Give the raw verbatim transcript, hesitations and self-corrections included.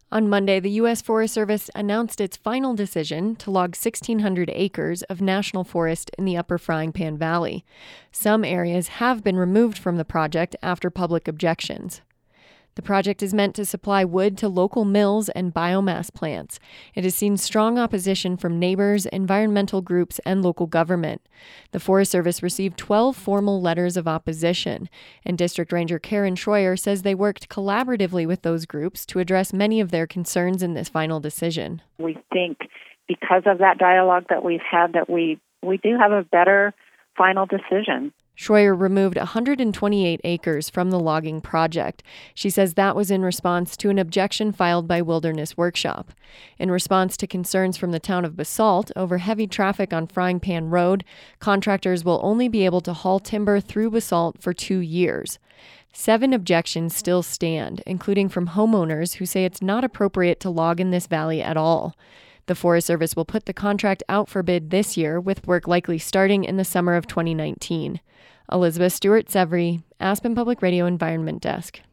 On Monday, the U S Forest Service announced its final decision to log sixteen hundred acres of national forest in the Upper Frying Pan Valley. Some areas have been removed from the project after public objections. The project is meant to supply wood to local mills and biomass plants. It has seen strong opposition from neighbors, environmental groups, and local government. The Forest Service received twelve formal letters of opposition, and District Ranger Karen Schroyer says they worked collaboratively with those groups to address many of their concerns in this final decision. We think because of that dialogue that we've had that we, we do have a better final decision. Schroyer removed one hundred twenty-eight acres from the logging project. She says that was in response to an objection filed by Wilderness Workshop. In response to concerns from the town of Basalt over heavy traffic on Frying Pan Road, contractors will only be able to haul timber through Basalt for two years. Seven objections still stand, including from homeowners who say it's not appropriate to log in this valley at all. The Forest Service will put the contract out for bid this year, with work likely starting in the summer of twenty nineteen. Elizabeth Stewart-Severy, Aspen Public Radio Environment Desk.